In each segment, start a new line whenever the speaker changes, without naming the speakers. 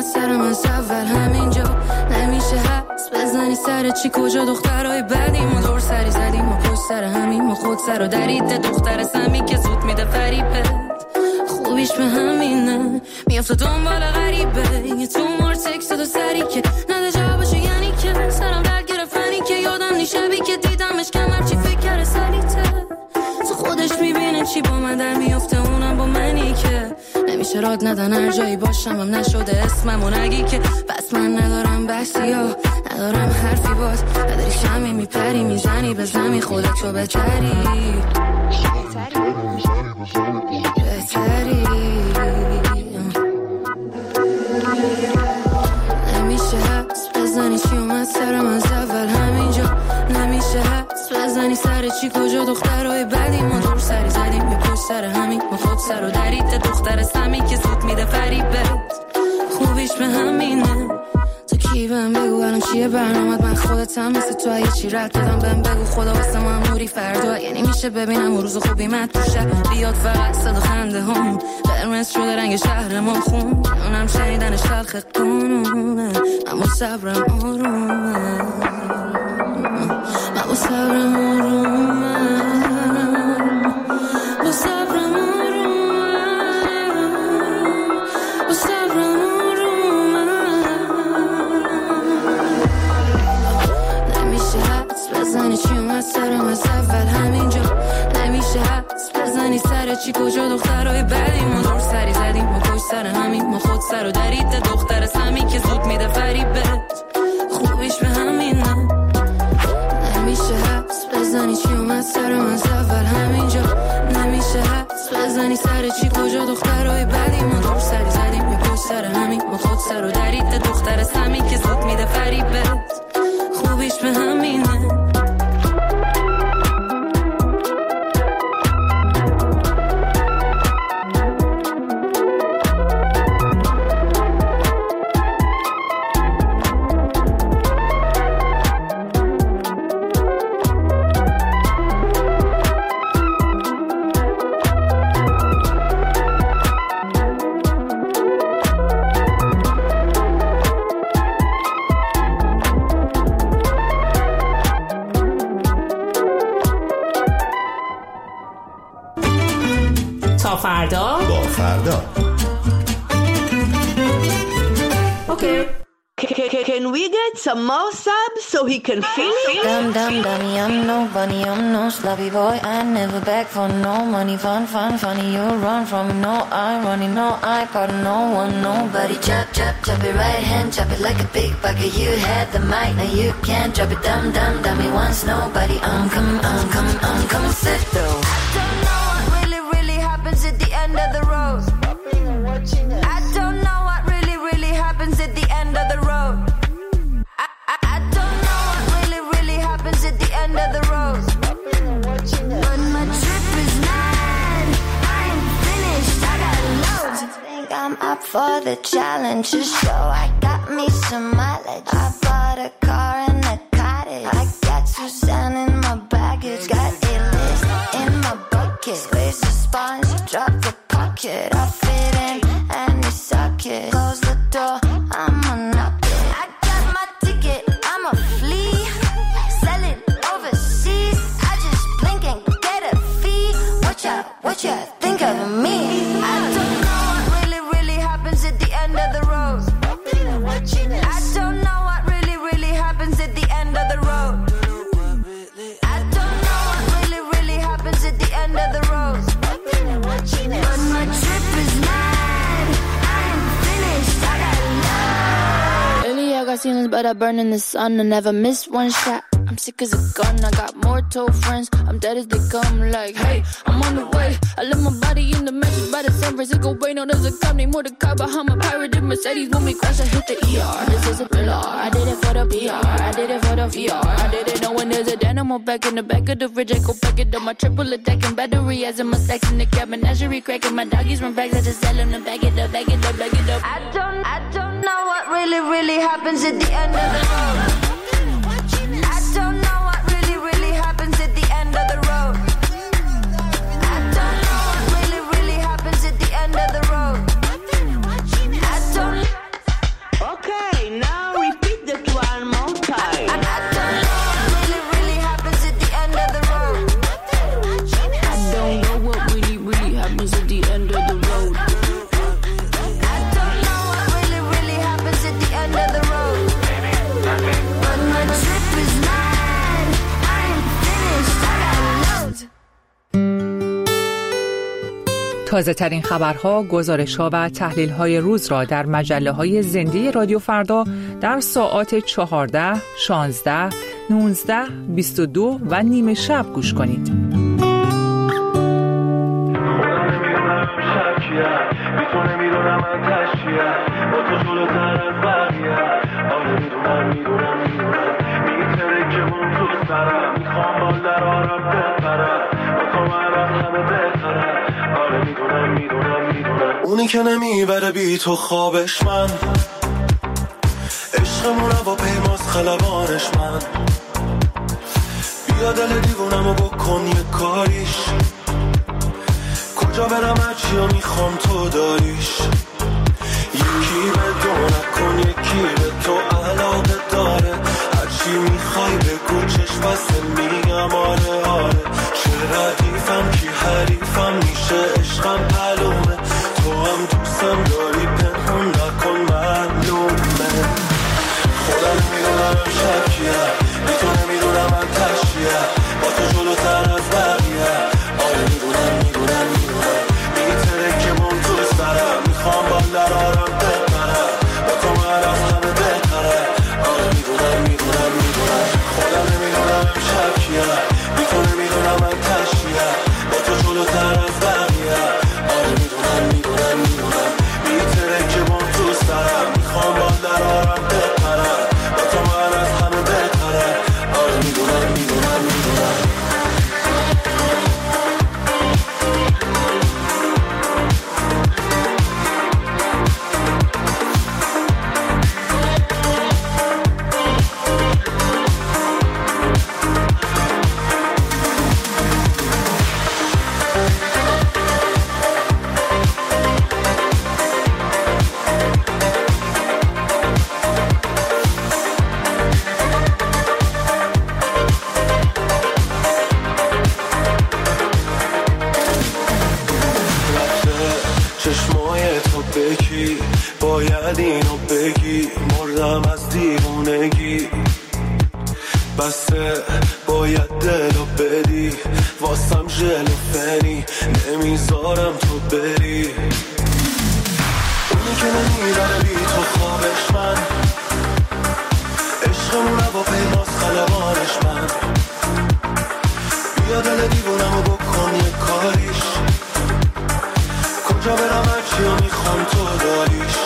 سرم از اول همینجا نمیشه حس بزنی سر چی کجا دخترای بعدیم و دور سری زدیم و پشت سر همین و خود سر و درید دختر سمی که زود میده فریبت خوبیش به همینه میافته دنبال غریبه یه تو مار تکست دو سری که نده جوابشو یعنی که سرم درد گرفتنی که یادم نیشبی که دیدمش کمر چی فکر کرده سلیته تو خودش میبینه چی با من در میافته اونم با منی که نمیشه راد ندن هر جایی باشم هم نشده اسممو نگی که بس من ندارم بحثی ها ندارم حرفی باز نداری شمی میپری میزنی به زمی خودتو بتری نمیشه حس بزنی چی اومد سرم از اول همینجا نمیشه حس بزنی سر چی کجا دخترهای بعدی ما دور سری زدیم یه پشت سر همین ما خود سر و درید دختر سمی که زود میده فریبت خوبیش به همینه تو کی بهم بگو الان چیه برنامت من خودتم مثل تو اگه چی رد بدم بهم بگو خدا واسه من موری فردا یعنی میشه ببینم روز خوبی من تو شهر بیاد فقط صدا خنده هم قرمز شده رنگ شهر ما خون اونم شنیدنش خلق قانونه اما صبرم آرومه اما صبرم آرومه با صبرم آرومه با صبرم بزنی چی اومد سرم از اول همینجا نمیشه حس بزنی سر چی کجا دخترهای بعدی ما دور سری زدیم ما پشت سر همین ما خود سر و درید دختر سمی که زود میده فریبت خوبیش به همینه نمیشه حس بزنی چی اومد سرم از اول همینجا نمیشه حس بزنی سر چی کجا دخترهای بعدی ما دور سری زدیم ما پشت سر همین ما خود سر و درید دختر سمی که زود میده فریبت خوبیش به همینه
فردا با فردا
Okay. Can we get some more subs so he can finish?
Dumb, dumb, dummy, I'm no bunny, I'm no sloppy boy. I never beg for no money, fun, funny. You run from me, no irony, no I got no one, nobody. Chop, chop, chop it right hand, chop it like a big bucket. You had the mic, now you can't drop it. Dumb, dumb, dummy, once nobody. I'm coming, sit through. I don't know what really happens at the end of the road. I don't know what really happens at the end of the road. I don't know what really happens at the end of the road. But my trip is mad. I ain't finished. I got loads. I think I'm up for the challenge. To show I got me some mileage. I bought a car and a cottage. I got Suzanne in my baggage. Got a list in my bucket. Squeeze the sponge, drop the pocket. I fit in any socket. Close the door, I'ma knock it. I got my ticket, I'ma flee. Sell it overseas. I just blink and get a fee. What you think of me? I don't know what really happens at the end of the road. I don't know what really happens at the end of the road. I don't know what really happens at the end of the road. But my trip is mad. I ain't finished. I got love. Lately I got ceilings, but I burn in the sun. I never missed one shot. I'm sick as a gun. I got more toe friends. I'm dead as they come. Like, hey, I'm on the way. I left my body in the mattress by the San Francisco Bay. No, there's a cop named Mordecai behind my pirate in Mercedes. When we crash, I hit the ER. This is a thriller. I did it for the PR. I did it for the VR. I did it knowing there's a dynamo back in the back of the fridge. I go pack it up. My triple attacking battery as in my stacks in the cab. Menagerie cracking. My doggies run bags. I just sell them to back it up, back it up, back it up. I don't know what really happens at the end of the road. I don't know what really happens at the end of the road. I don't know what really happens at the end of the road. I don't
تازه ترین خبرها، گزارش‌ها و تحلیل‌های روز را در مجله‌های زنده رادیو فردا در ساعات 14، 16، 19، 22 و نیمه شب گوش کنید.
اونی که نمیبره بی تو خوابش من، عشقمون با پیماز خلبانش من. بیا دل دیوونمو بکن یه کاریش، کجا برم هرچی رو میخوام تو داریش. یکی به دو نکن یکی به تو علاقه داره، هرچی میخوای بگو چشم بسته میگم آره آره. چه ردیفم کی حریفم میشه عشقم معلومه، تو هم دوستم داری پنهون نکن معلومه. خودم میدونم شکیه بی تو نمیدونم من تشیه، با تو جلوتر از بقیه. آره میدونم میتره که من تو سرم، میخوام با درارم بپرم، با تو من از همه بهتره. آره میدونم خودم نمیدونم شکیه بی تو نمیدونم من تشیه، با تو جلوتر از بقیه. آره میدونم میتره که من تو سرم، میخوام با درارم بپرم، با تو من از همه بهتره. آره میدونم چشمای تو بکی، باید اینو بگی، مردم از دیوونگی. بسته باید دلو بدی، واسم ژل و فنی، نمیذارم تو بری. اونی که نمیبره بی تو خوابش من، عشقمون با پیماز خلبانش من. بیا دل دیوونمو بکن یه کاریش، کجا برم هرچی رو میخوام تو داریش.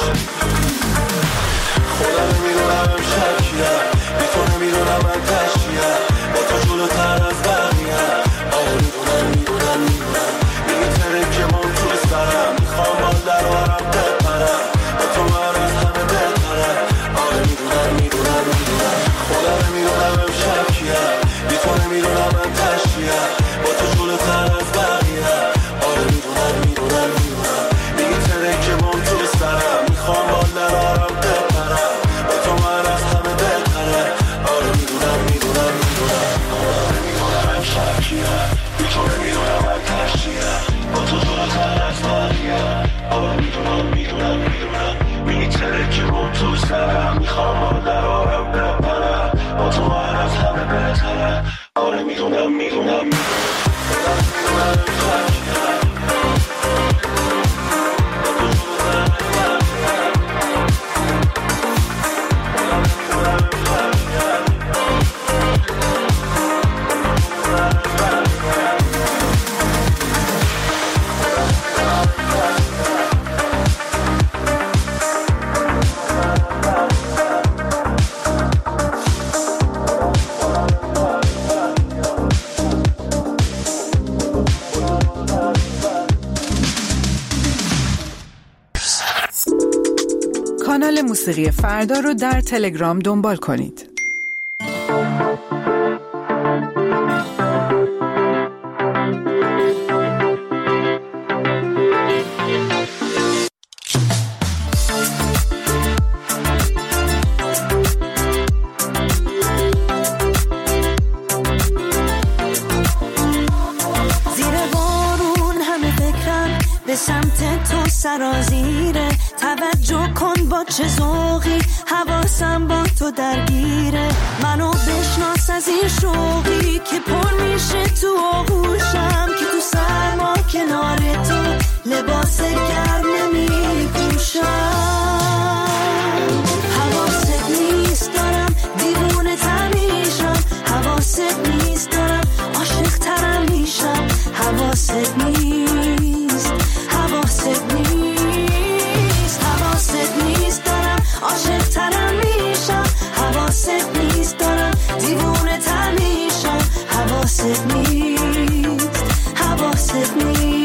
خودم نمیدونم شکیه بی تو نمیدونم من تشیه، با تو جلوتر از بقیه. آره میدونم میتره که من تو سرم، میخوام با درارم بپرم، با تو من از همه بهتره. آره میدونم خودم نمیدونم شکیه بی تو نمیدونم من تشیه، با تو جلوتر از بقیه. آره میدونم میتره که من تو سرم، میخوام با درارم بپرم، با تو من از همه بهتره. آره میدونم شکیه بی تو نمیدونم من تشیه، با تو جلوتر از بقیه. آره میدونم میتره که من تو سرم، میخوام با درارم بپرم، با تو من از همه بهتره. آره میدونم
کانال موسیقی فردا رو در تلگرام دنبال کنید.
سرازیره، توجه کن با چه ذوقی، حواسم با تو درگیره. منو بشناس از این شوقی که پر میشه تو آغوشم، که تو سرما کنار تو حواست نیست، حواست نیست، حواست نیست دارم عاشق ترم میشم، حواست نیست دارم دیوونه تر میشم، حواست نیست، حواست نیست.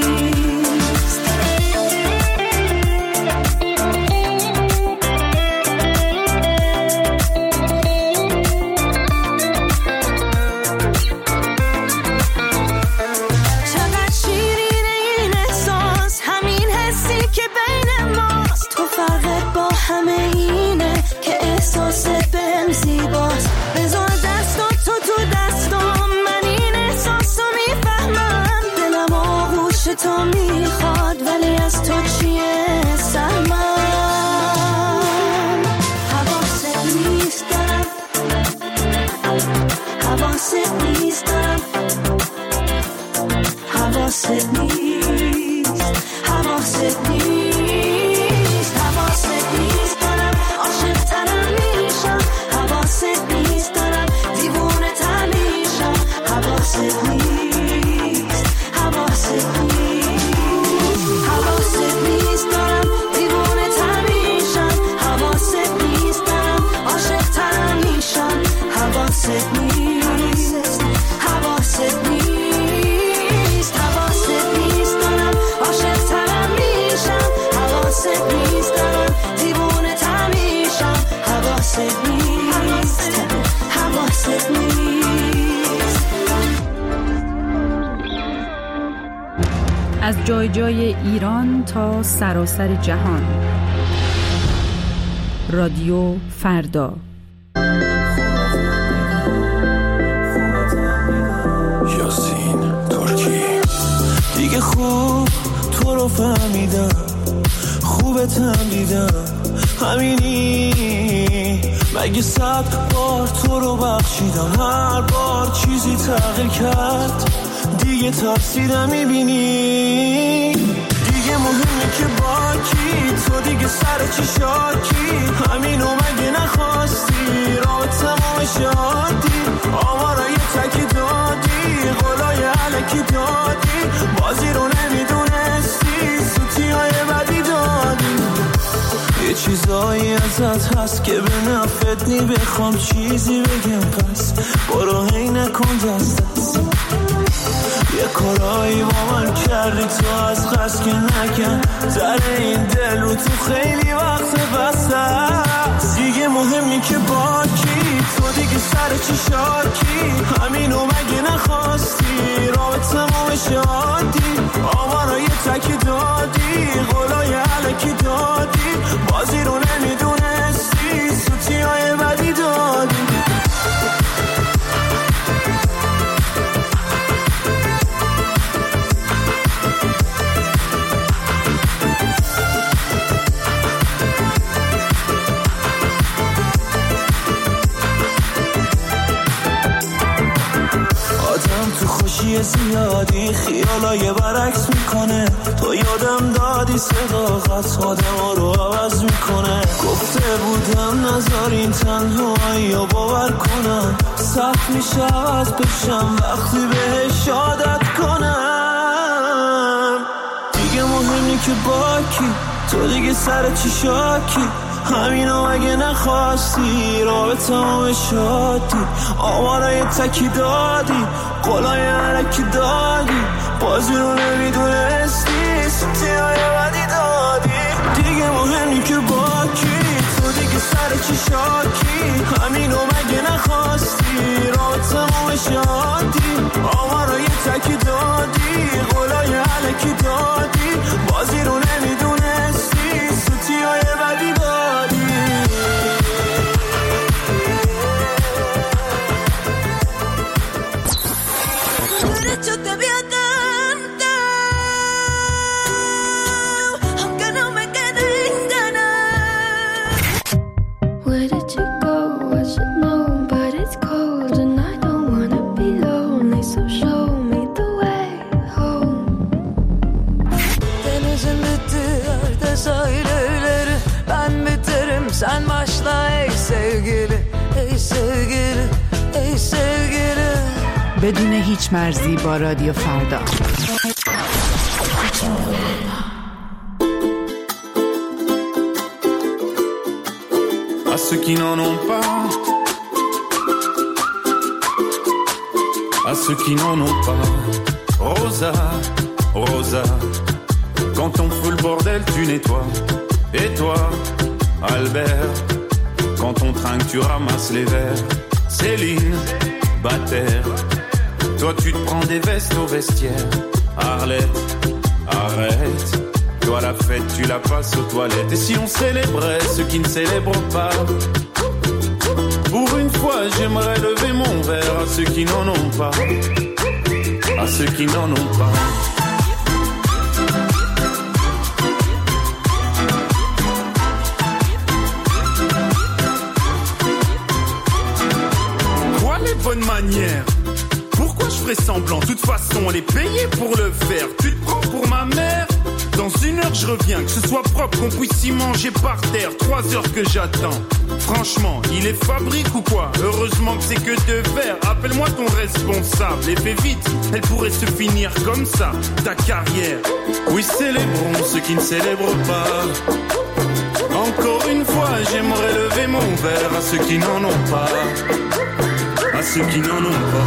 همه اینه که احساست بهم زیباست، بذار دستات تو دستام، من این احساس رو میفهمم، دلم آغوش تو میخواد ولی از تو چیه سهمم، حواست نیست دارم، حواست نیست دارم، حواست نیست، حواست نیست،
از جای جای ایران تا سراسر جهان. رادیو فردا.
یاسین ترکی. دیگه خوب تو رو فهمیدم، خوبتم دیدم، همینی مگه 100 بار تو رو بخشیدم، هر بار چیزی تغییر کرد، دیگه تاثیر میبینی، دیگه مهمه که با کی، تو دیگه سر چی شاکی، همینو مگه نخواستی، راه تمام شادی، آمارا یه تکی دادی، قولای علکی دادی، بازی رو نمیدونستی، سوتی های بدی دادی، یه چیزایی ازت هست که به نفت نی، بخوام چیزی بگم پس برو هی نکن دست دست، یه کارایی با من کردی تو از خست که نکن، در این دل رو تو خیلی وقت بسته است، دیگه مهمی که با کی، تو دیگه سر چی شاکی، همینو مگه نخواستی، راه تمام شادی، آمارا یه تکی دادی، قولای علکی دادی، بازی رو نمیدونستی، سوتی های بدی دادی. زیادی خیالای برعکس میکنه، تو یادم دادی صداقت آدم رو عوض میکنه، گفته بودم نذارین تنهایی رو باور کنم، سخت میشه عوض بشم وقتی بهش عادت کنم، دیگه مهمی که با کی، تو دیگه سر چی شاکی، همینو مگه نخواستی، راه تمام شادی، آمارای تکی دادی، قولای علکی دادی، بازی رو نمیدونستی، سوتی های بدی دادی، دیگه مهمی که با کی، تو دیگه سر چی شاکی، همینو مگه نخواستی، راه تمام شادی، آمارای تکی دادی، قولای علکی دادی، بازی رو نمیدونستی، سوتی های بدی دادی.
Sen başla ey sevgili, ey sevgili, ey sevgili.
بدون هیچ مرزی با رادیو فردا.
À ceux qui n'en ont pas, à ceux qui n'en ont pas. Rosa, Rosa, quand on fout le bordel tu nettoies. Et toi, Albert, quand on trinque tu ramasses les verres. Céline, Bataire, toi tu te prends des vestes au vestiaire. Arlette, arrête, toi la fête tu la passes aux toilettes. Et si on célébrait ceux qui ne célèbrent pas, pour une fois j'aimerais lever mon verre à ceux qui n'en ont pas, à ceux qui n'en ont pas. Quoi les bonnes manières? Pourquoi je ferais semblant? De toute façon on est payé pour le faire. Tu te prends pour ma mère? Dans 1 heure je reviens, que ce soit propre, qu'on puisse y manger par terre. 3 heures que j'attends. Franchement, il est fabrique ou quoi? Heureusement que c'est que de verre. Appelle-moi ton responsable et fais vite, elle pourrait se finir comme ça, ta carrière. Oui, célébrons ceux qui ne célèbrent pas. Encore une fois, j'aimerais lever mon verre à ceux qui n'en ont pas, à ceux qui n'en ont pas.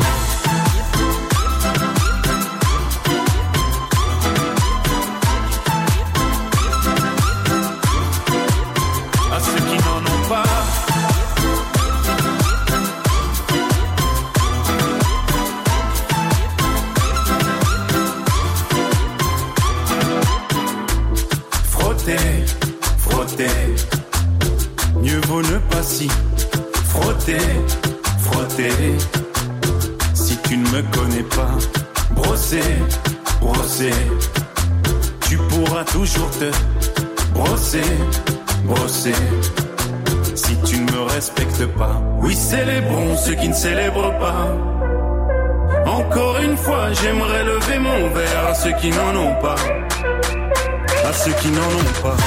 Mieux vaut ne pas s'y frotter, frotter. Si tu ne me connais pas, brosser, brosser. Tu pourras toujours te brosser, brosser. Si tu ne me respectes pas, oui, célébrons ceux qui ne célèbrent pas. Encore une fois, j'aimerais lever mon verre à ceux qui n'en ont pas, à ceux qui n'en ont pas.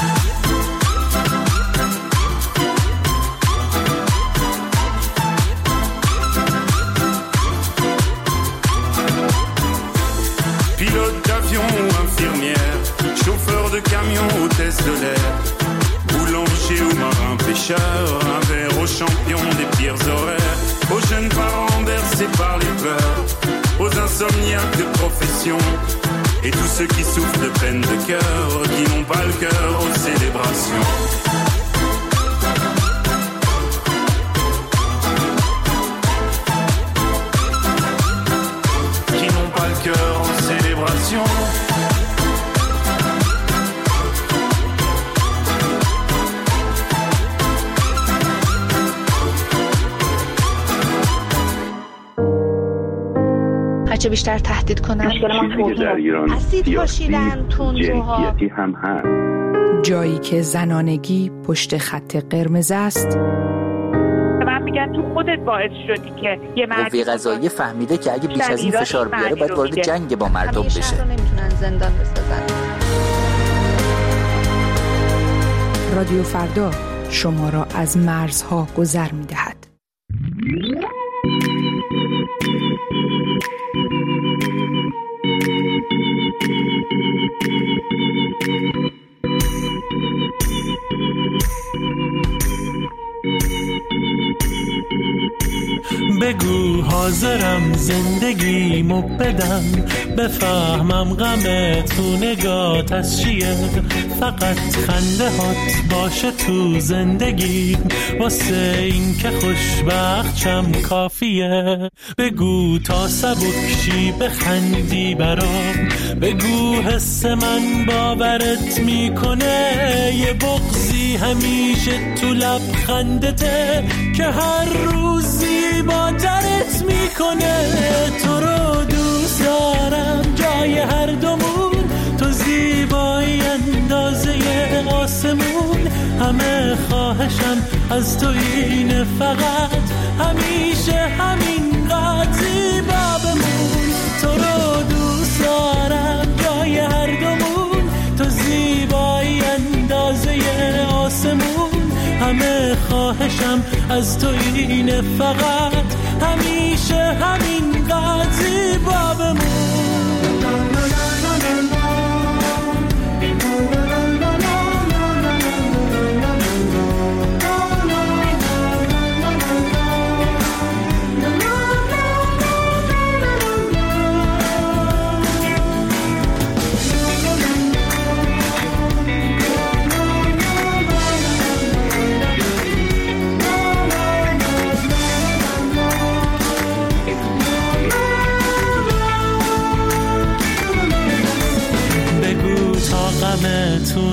Pilote d'avion ou infirmière, chauffeur de camion, hôtesse de l'air, boulanger ou marin pêcheur, un verre aux champions des pires horaires, aux jeunes parents bercés par les peurs, aux insomniaques de profession, et tous ceux qui souffrent de peine de cœur, qui n'ont pas le cœur aux célébrations. Qui n'ont pas le cœur aux célébrations.
هرچه بیشتر تهدید کنن
چیزی در ایران سیاسی جنسیتی هم هست.
جایی که زنانگی پشت خط قرمز است.
من میگن تو خودت باعث شدی که یه
قوه قضاییه فهمیده که اگه بیش از این فشار بیاره باید وارد جنگ با مردم بشه.
همیشه نمیتونن زندان بسازن.
رادیو فردا شما را از مرزها گذر می‌دهد.
بگو حاضرم زندگیمو بدم، بفهمم غم تو نگات از چیه، فقط خنده هات باشه تو زندگی، واسه این که خوشبخت شم کافیه. بگو تا سبکشی بخندی برام، بگو حس من باورت میکنه، یه بغضی همیشه تو لبخندته که هر روزی با درت میکنه. تو رو دوست دارم جای هر دومون، تو زیبایی اندازه آسمون، همه خواهشم از تو اینه فقط همیشه همینقدر زیبا بمون. تو رو دوست دارم جای هر دومون، تو زیبایی اندازه آسمون، همه خواهشم از تو اینه فقط همیشه همینقدر زیبا بمون.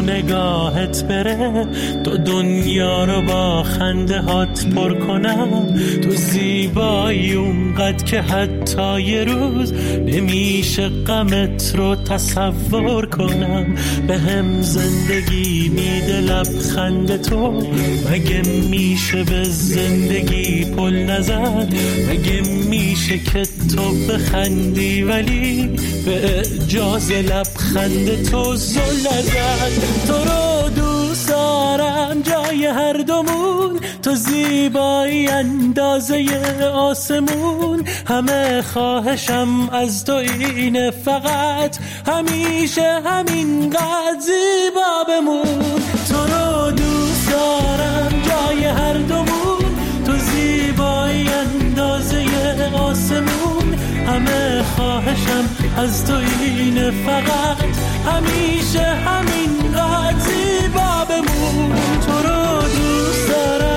نگاهت بره، تو دنیا رو با خنده هات پر کنم. تو زیبایی اونقدر که حتی یه روز نمیشه غمت رو تصور کنم. به هم زندگی میده لبخند تو، مگه میشه به زندگی پل نزد؟ مگه میشه که تو بخندی ولی به اجاز لبخند تو زل نزد؟ تو رو دوست دارم جای هر دومون، تو زیبایی اندازه آسمون. همه خواهشم از تو اینه فقط همیشه همینقدر زیبا بمون. تو رو دوست دارم جای هر دومون، تو زیبایی اندازه آسمون. همه خواهشم از تو اینه فقط همیشه همینقدر زیبا بمون. تو رو دوست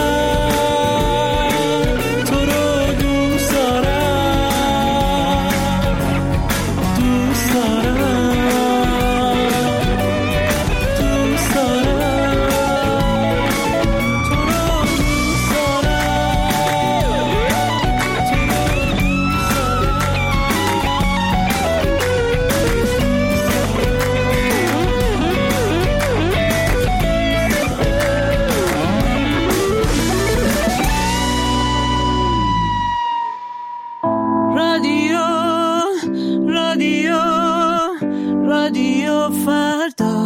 دارم، تو رو دوست دارم، دوست دارم، دوست دارم، تو رو دوست رادیو فردا.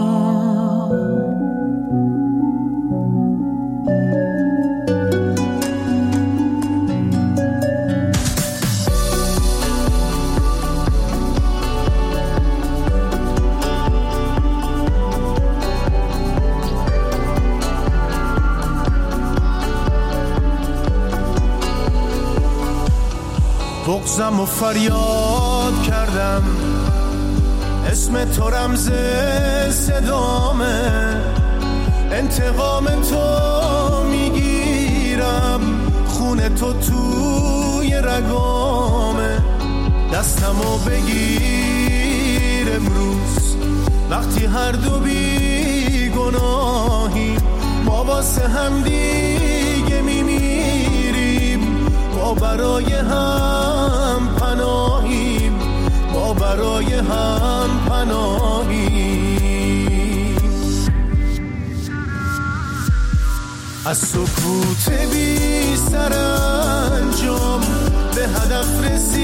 بغضم و فریاد کردم، اسم تو رمز صدامه، انتقام تو میگیرم، خون تو توی رگامه. دستمو بگیر امروز وقتی هر دو بی گناهیم، ما واسه هم دیگه میمیریم، ما برای هم پناهیم، ما برای هم پناهیم. از سکوت بی سرانجام به هدف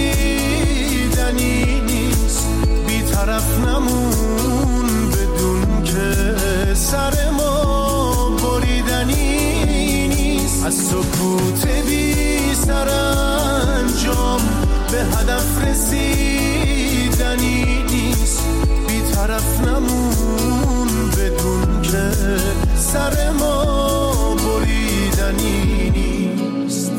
رسیدنی نیست، بی طرف نمون بدون که سر ما بریدنی نیست. از سکوت بی سرانجام به هدف رسیدنی نیست، بی طرف نمون بدون که سر ما بریدنی نیست.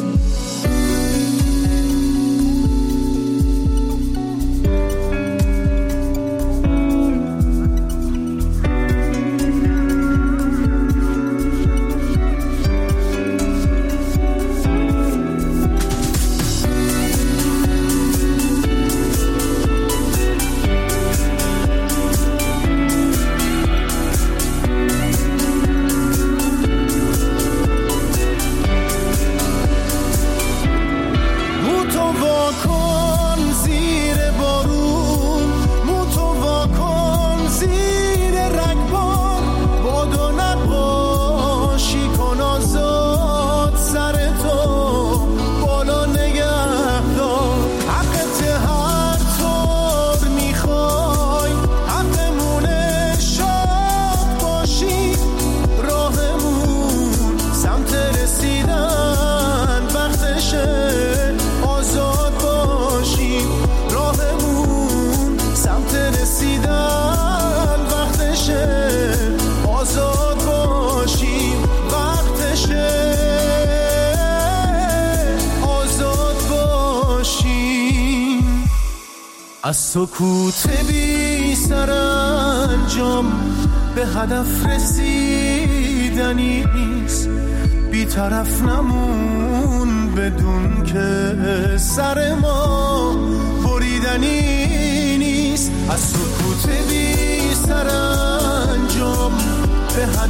از سکوت بی سرانجام به هدف رسیدنی نیست، بی طرف نمون بدون که سر ما بریدنی نیست. از سکوت بی سرانجام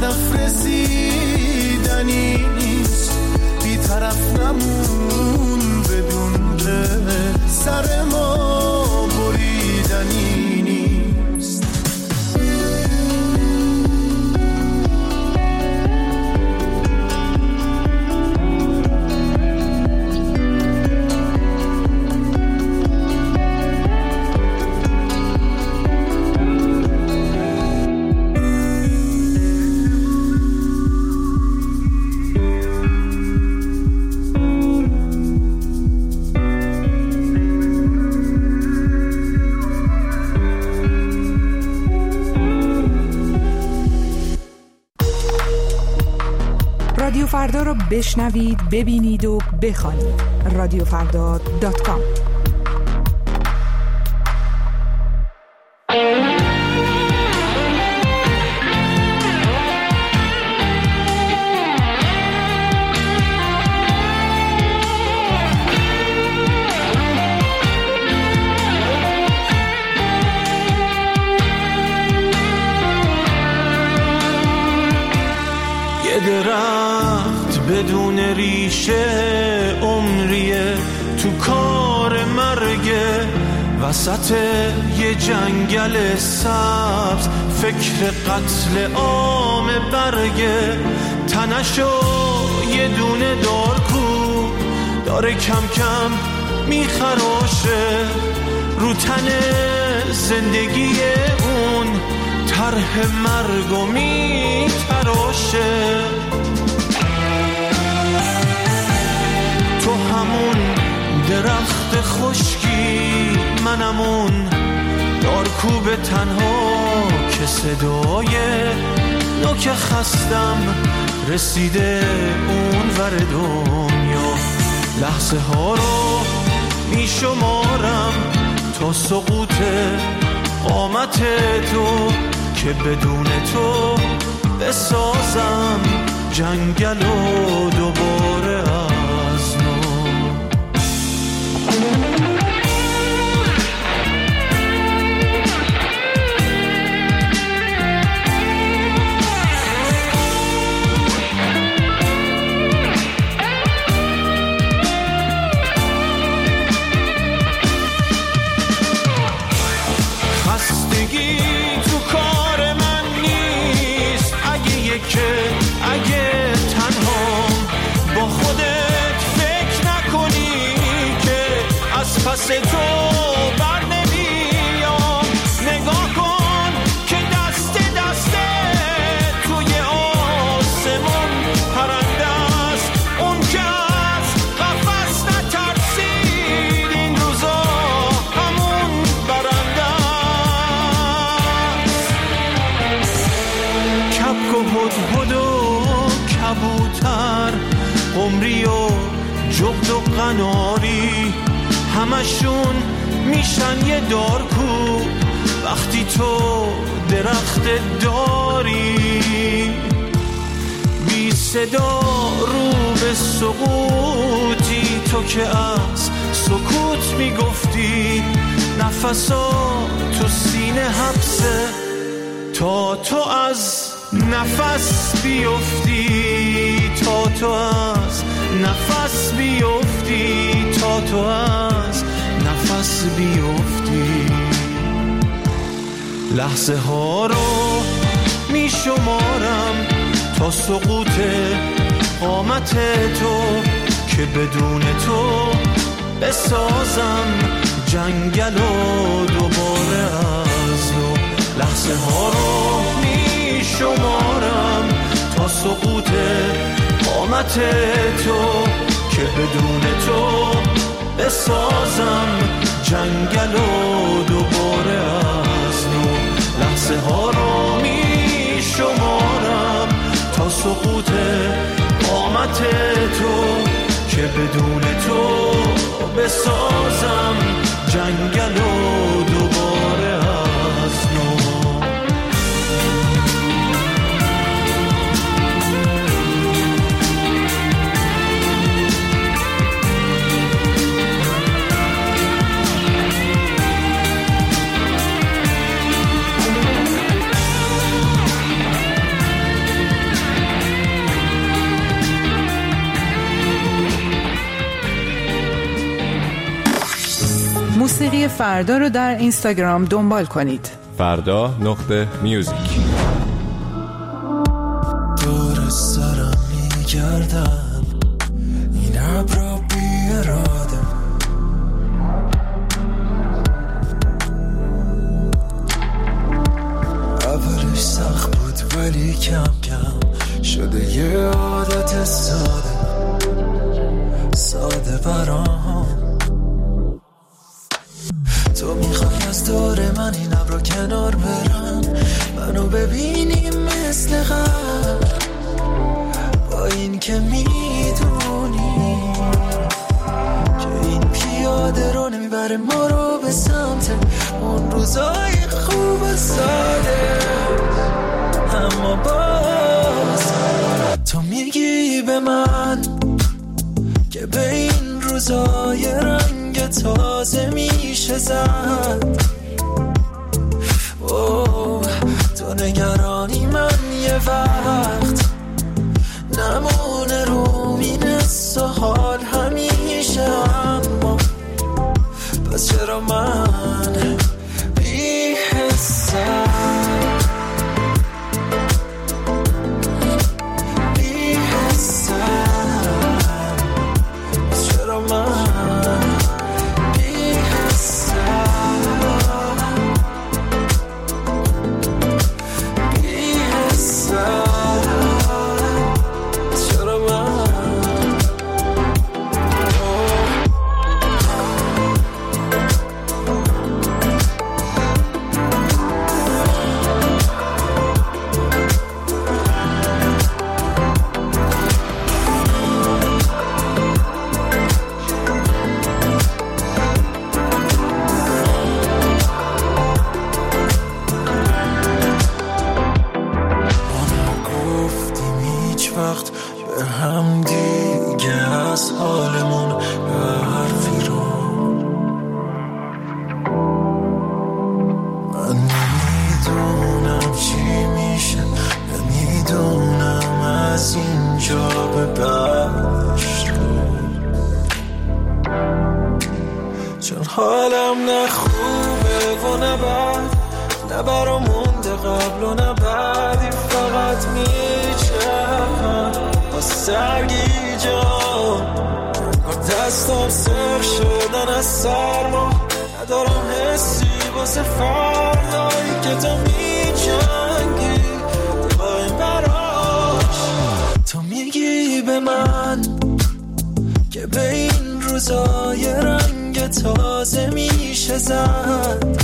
هدف رسیدنی نیست، بی طرف نمون بدون که سر ما بریدنی نیست.
رادیو فردا رو بشنوید، ببینید و بخوانید. radiofrda.com.
درخت بدون ریشه عمریه تو کار مرگه، وسط یه جنگل سبز فکر قتل عام برگه. تنشو یه دونه دارکو داره کم کم میخراشه، رو تن زندگی اون طرح مرگو میتراشه. تو همون درخت خشکی، منمون دارکوب تنها که صدای نوک خستم رسیده اون ور دنیا. لحظه ها رو میشمارم تا سقوط قامت تو که بدون تو بسازم جنگل و دوباره از نو. خستگی تو کار من نیست، اگه تنهام با خودت فکر نکنی که از پس تو بر نمیام. نگاه کن که دست توی آسمون پرنده است، اون که از قفس نترسید این روزا همون برنده است. کبک و هدهد و کبوتر، قمری و جغد و قناری، همشون میشن یه دارکو وقتی تو درخت داری. بی صدا رو به سقوطی، تو که از سکوت میگفتی نفسا تو سینه حبسه تا تو از نفس بیفتی، تا تو از نفس بیفتی، تا تو از نفس بیفتی. لحظه ها رو می شمارم تا سقوط قامت تو که بدون تو بسازم جنگل و دوباره از نو. لحظه ها رو می شمارم تا سقوط قامت تو که بدون تو بسازم جنگل و دوباره از نو. لحظه ها رو می شمارم تا سقوط قامت تو که بدون تو بسازم جنگل و دوباره از نو.
موسیقی فردا رو در اینستاگرام دنبال کنید.
فردا.music.
دور سرم میگردم این ابرا بی اراده، اولش سخت بود ولی کم کم شده یه عادت ساده برام. تو میخوای از دور من این ابرا کنار برم، منو ببینی مثل قبل، با این که میدونی که این پیاده رو نمیبره ما رو به سمت اون روزای خوب ساده. اما باز تو میگی به من که به این روزای رنگ تازه میشه زد. اوه تو نگرانی من یه وقت نمونه رو مینست و حال همیشه، اما پس چرا من بی حسم حالم نه خوبه و نه بد، نه برا مونده قبل و نه بعدی، فقط میچرخم با سرگی جان، با دستم سر شدن از سرما، ندارم حسی واسه فردایی که تو میجنگی با این براش. تو میگی به من که به این روزای رنگ تازه میشه زد.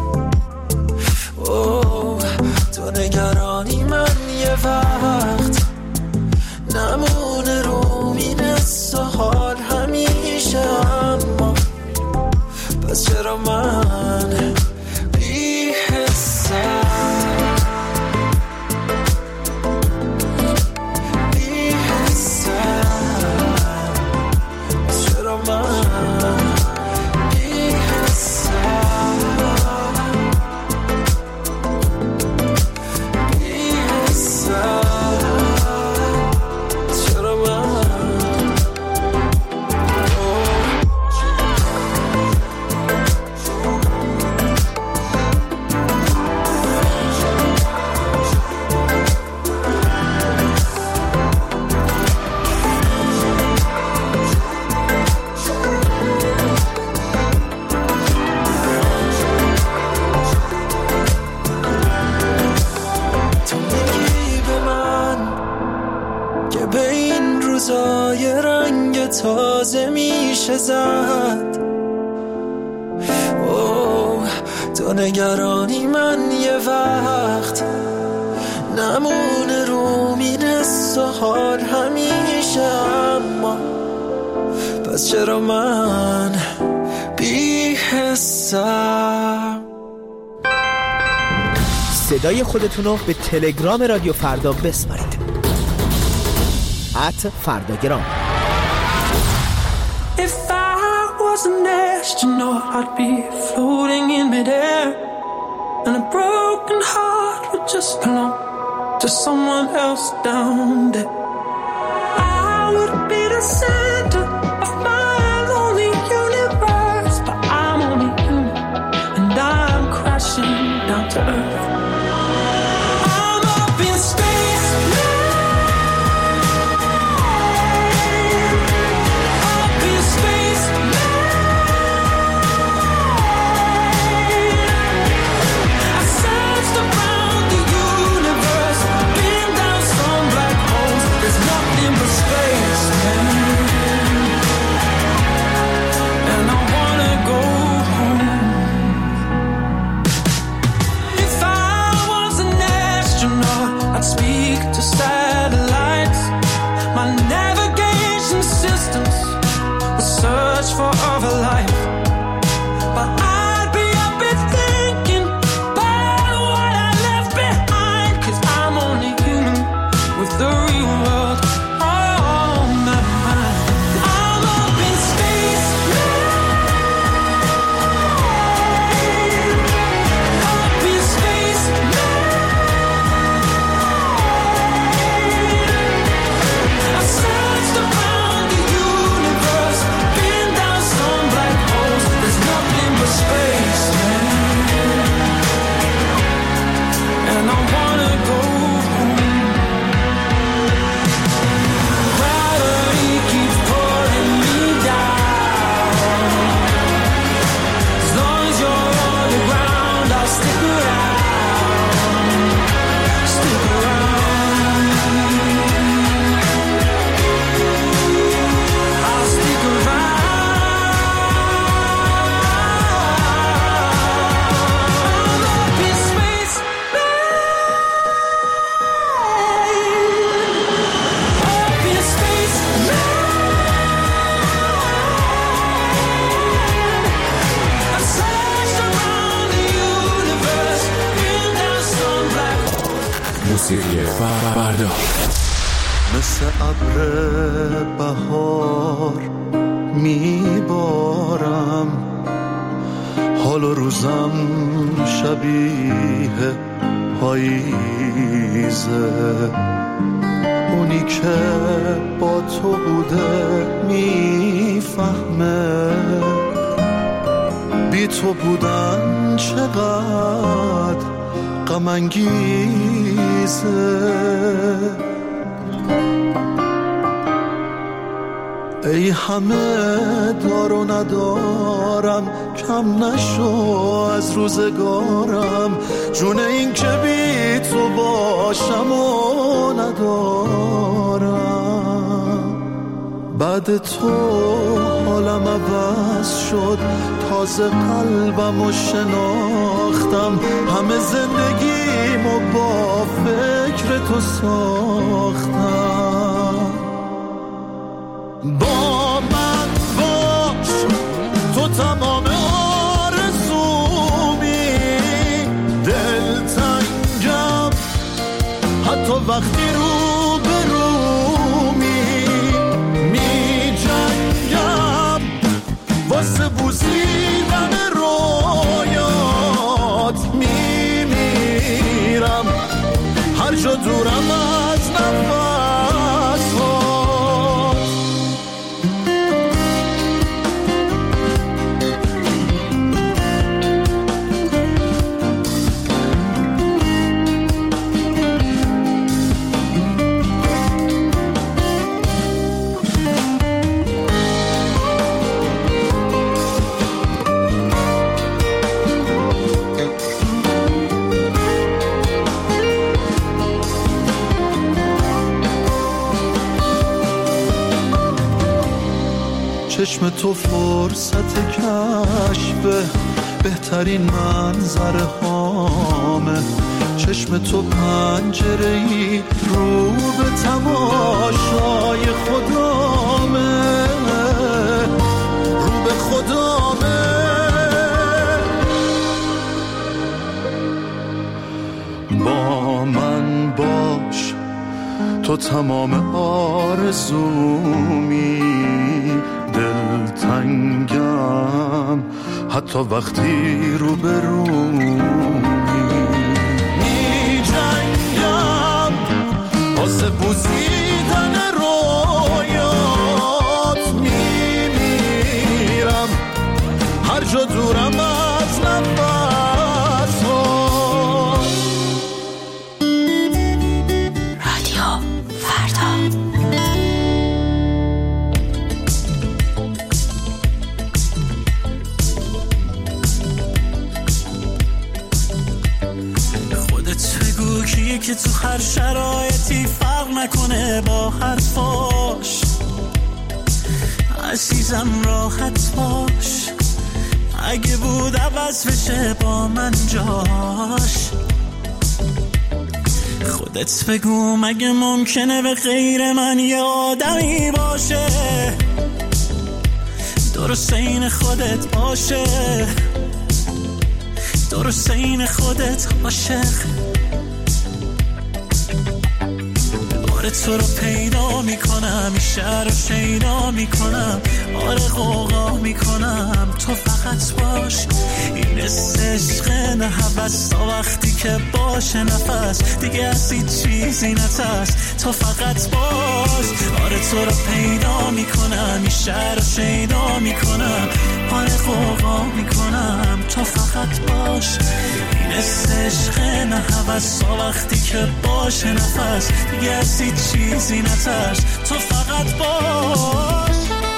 اوه تو نگرانی من یه وقت نمونه رو مینست و حال همیشه، اما پس چرا من بی حسم تازه میشه زد. اوه تو نگرانی من یه وقت نمونه رو مینست و حال همیشه، اما پس چرا من بی حسم.
صدای خودتونو به تلگرام رادیو فردا بسپارید. @فرداگرام.
If I was an astronaut, I'd be floating in midair, and a broken heart would just belong to someone else down there. I would be the center of my lonely universe, but I'm only
موسیقی فردا.
مثل ابر بهار میبارم، حال و روزم شبیه پاییزه. اونی که با تو بوده میفهمه بی تو بودن چقدر غم انگیزه. ای همه دار و ندارم، کم نشو از روزگارم، جون این که بی تو باشم و ندارم. بعد تو حالم عوض شد، تازه قلبم و شناختم، همه زندگیمو با فکر تو ساختم. با من باش، تو تمام آرزومی، دلتنگم حتی وقتی رو به رومی، می جنگم واسه بوسیدن رویات، می میرم هر جا دورم از نفس. چشم تو فرصت کشف بهترین منظره هامه، چشم تو پنجره‌ای رو به تماشای خدامه، رو به خدامه. با من باش، تو تمام آرزومی، دلتنگم حتی وقتی رو به رومی، می جنگم واسه بوسیدن رویات، می میرم هر جا دورم از نفس. که تو هر شرایطی فرق نکنه با حرفاش، عزیزم راحت باش، اگه بود عوض بشه با من جاش. خودت بگو مگه ممکنه به غیر من یه آدمی باشه، درست این خودت باشه، درست این خودت عاشق. تو رو پیدا میکنم، این شهر رو شیدا میکنم، آره غوغا میکنم، تو فقط باش. این عشق نه هوس، تا وقتی که باشه نفس دیگه از هیچ چیزی نترس، تو فقط باش. آره تو رو پیدا میکنم، این شهر رو شیدا میکنم، آره غوغا میکنم، تو فقط باش. این عشق نه هوس، تا وقتی که باشه نفس دیگه از هیچ چیزی نترس، تو فقط باش.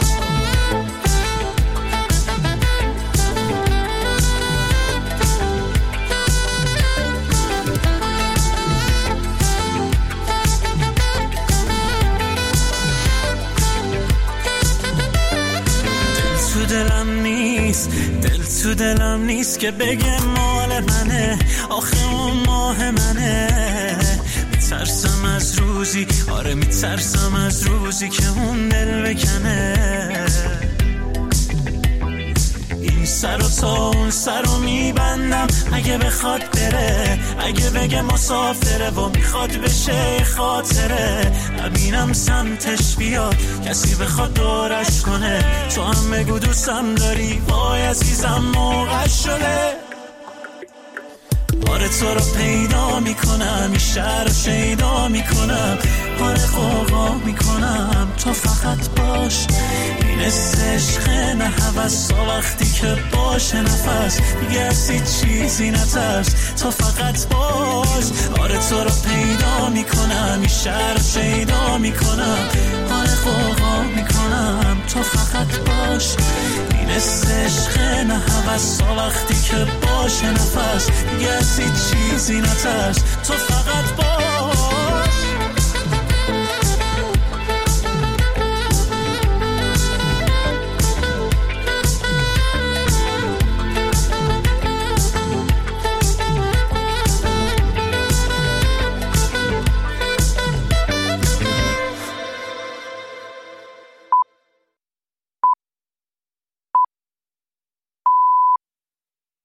دل تو دلم نیست که بگه مال منه، آخه اون ماه منه. میترسم از روزی، آره میترسم از روزی که اون دل بکنه. این سر و تا اون سر رو میبندم اگه بخواد بره، اگه بگه مسافره و میخواد بشه خاطره، نبینم سمتش بیاد کسی بخواد دورش کنه، تو هم بگو دوستم داری وای عزیزم موقع شده. آره تو رو پیدا میکنم این شهر رو شیدا میکنم، آره قوقا میکنم تو فقط باش، این عشق نه هوس وقتی که باشه نفس دیگه از هیچ چیزی نترس تو فقط باش. آره تو رو پیدا میکنم این شهر رو شیدا میکنم، آره قوقا میکنم تو فقط باش، این عشق نه هوس وقتی که باشه نفس دیگه از هیچ چیزی نترس تو فقط باش.